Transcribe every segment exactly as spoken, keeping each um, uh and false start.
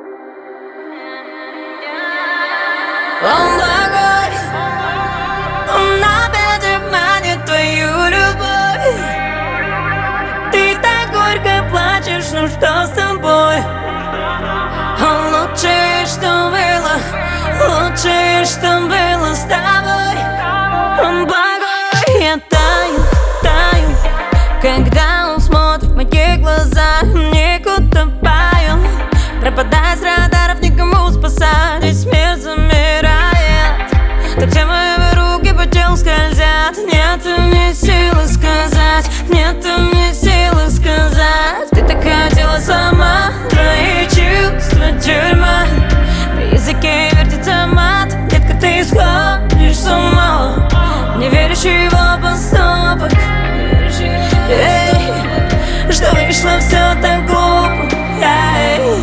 Он благой, он опять обманет твою любовь. Ты так горько плачешь, ну что с тобой? Он лучшее, что было, лучшее, что было с тобой. Он благой. Я таю, таю, когда он смотрит в мои глаза, некуда паю. Пропадая с радаров, никому спасать, ведь смерть замирает. Так все мои руки по телу скользят. Нет у меня силы сказать, нет у меня силы сказать. Ты так хотела сама, твои чувства тюрьма. На языке вертится мат, детка, ты сходишь с ума. Не веришь в его поступок, эй, что вышло все так глупо, эй.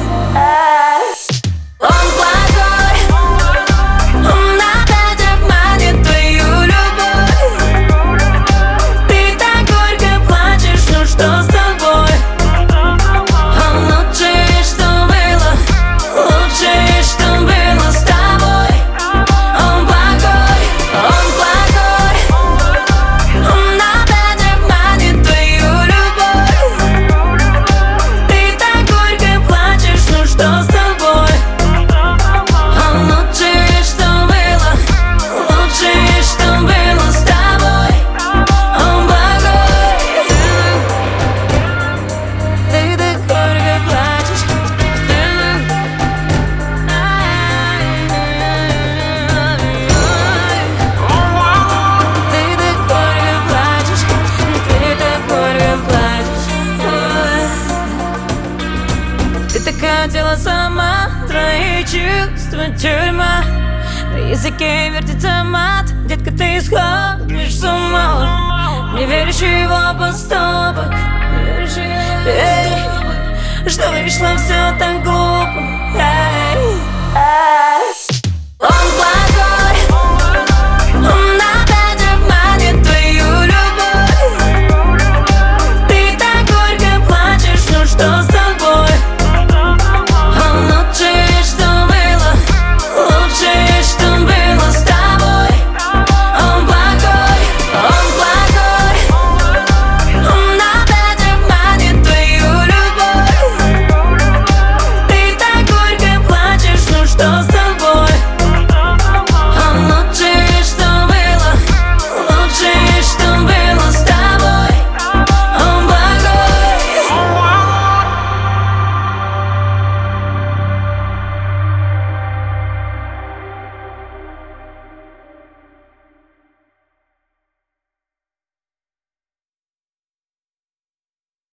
Он благой, он опять обманет твою любовь. Ты так горько плачешь, ну что с тобой? Он лучшее, что было, лучшее, что было с тобой. Он благой, он благой, он опять обманет твою любовь. Ты так горько плачешь, ну что с тобой? Ты хотела сама, твои чувства тюрьма. На языке вертится мат, детка, ты сходишь с ума. Не веришь в его поступок, эй, что вышло все